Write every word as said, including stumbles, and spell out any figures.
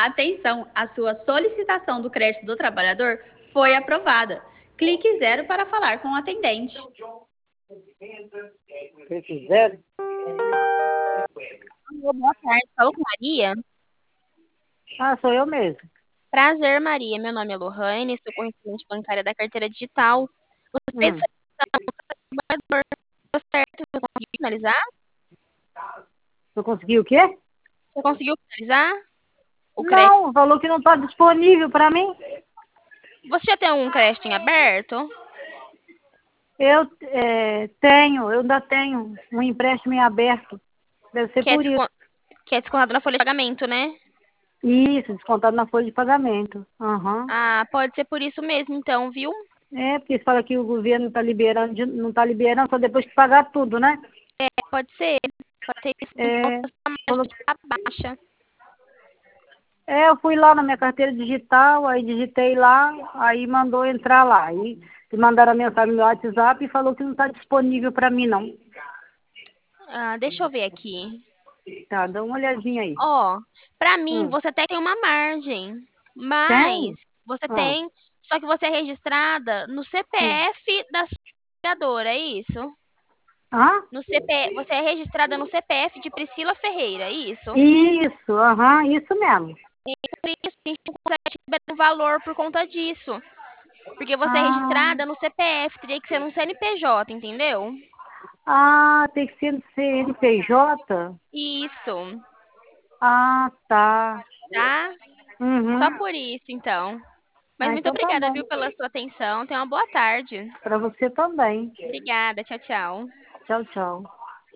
Atenção, a sua solicitação do crédito do trabalhador foi aprovada. Clique zero para falar com o atendente. Clique zero. Alô, boa tarde. Falo com Maria? Ah, sou eu mesmo. Prazer, Maria. Meu nome é Lohane, sou correspondente bancária da carteira digital. Você fez Hum. solicitação do trabalhador, tá certo? Você conseguiu finalizar? Você conseguiu o quê? Você conseguiu finalizar o crédito? Não, falou que não está disponível para mim. Você já tem algum crédito em aberto? Eu é, tenho, eu ainda tenho um empréstimo em aberto. Deve ser Que é, por isso. descon... que é descontado na folha de pagamento, né? Isso, descontado na folha de pagamento. Aham. Ah, pode ser por isso mesmo, então, viu? É, porque você fala que o governo está liberando, de- não está liberando só depois que pagar tudo, né? É, pode ser. Pode ter isso, então, É, a falou- margem tá baixa. é, eu fui lá na minha carteira digital, aí digitei lá, aí mandou entrar lá. Aí mandaram a mensagem no meu WhatsApp e falou que não está disponível para mim, não. Ah, deixa eu ver aqui. Tá, dá uma olhadinha aí. Ó, pra mim, Hum, você até tem uma margem, mas tem? você Ah, tem, só que você é registrada no hum. C P F da sua empregadora, é isso? Ah? No C P, você é registrada no C P F de Priscila Ferreira, é isso? Isso, aham, isso mesmo. Por isso a gente não consegue te liberar um valor por conta disso. Porque você é Ah, registrada no C P F, teria que ser no C N P J, entendeu? ah, tem que ser no C N P J? Isso, Ah, tá. tá? Só Uhum. por isso, então. Mas Ah, muito então tá obrigada, bom. viu, pela sua atenção. Tenha uma boa tarde. Para você também. Obrigada, tchau, tchau. Tchau, tchau.